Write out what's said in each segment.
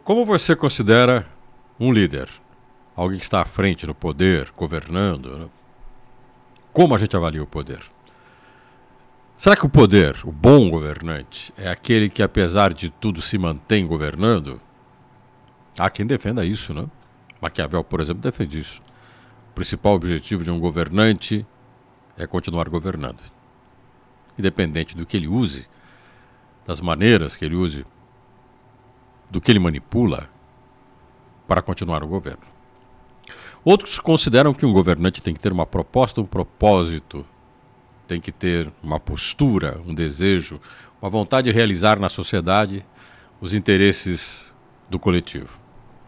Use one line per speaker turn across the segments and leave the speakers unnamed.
Como você considera um líder? Alguém que está à frente no poder, governando, né? Como a gente avalia o poder? Será que o poder, o bom governante, é aquele que, apesar de tudo, se mantém governando? Há quem defenda isso, né? Maquiavel, por exemplo, defende isso. O principal objetivo de um governante é continuar governando. Independente do que ele use, das maneiras que ele use, do que ele manipula para continuar o governo. Outros consideram que um governante tem que ter uma proposta, um propósito, tem que ter uma postura, um desejo, uma vontade de realizar na sociedade os interesses do coletivo.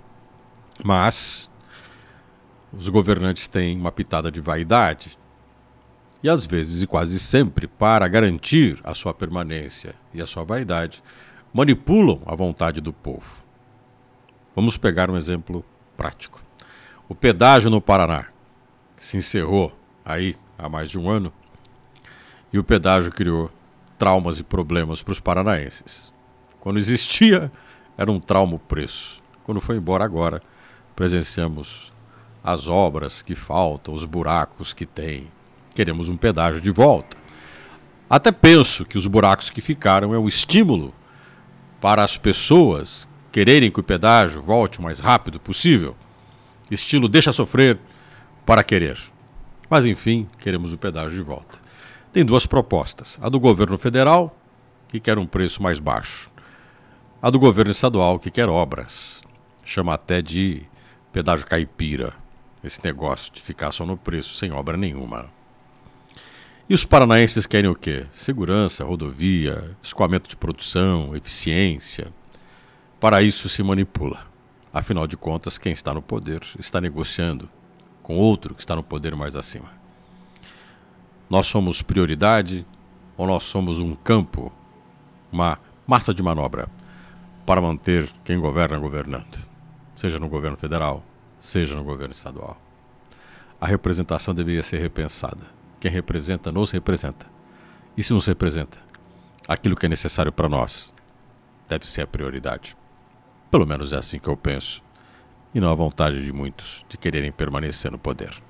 Mas os governantes têm uma pitada de vaidade e às vezes e quase sempre, para garantir a sua permanência e a sua vaidade, manipulam a vontade do povo. Vamos pegar um exemplo prático. O pedágio no Paraná, que se encerrou aí há mais de um ano, e o pedágio criou traumas e problemas para os paranaenses. Quando existia, era um trauma o preço. Quando foi embora agora, presenciamos as obras que faltam, os buracos que tem. Queremos um pedágio de volta. Até penso que os buracos que ficaram é um estímulo para as pessoas quererem que o pedágio volte o mais rápido possível. Estilo deixa sofrer para querer. Mas enfim, queremos o pedágio de volta. Tem duas propostas. A do governo federal, que quer um preço mais baixo. A do governo estadual, que quer obras. Chama até de pedágio caipira, esse negócio de ficar só no preço, sem obra nenhuma. E os paranaenses querem o quê? Segurança, rodovia, escoamento de produção, eficiência. Para isso se manipula. Afinal de contas, quem está no poder está negociando com outro que está no poder mais acima. Nós somos prioridade ou nós somos um campo, uma massa de manobra para manter quem governa governando? Seja no governo federal, seja no governo estadual. A representação deveria ser repensada. Quem representa, nos representa. E se nos representa, aquilo que é necessário para nós deve ser a prioridade. Pelo menos é assim que eu penso. E não a vontade de muitos de quererem permanecer no poder.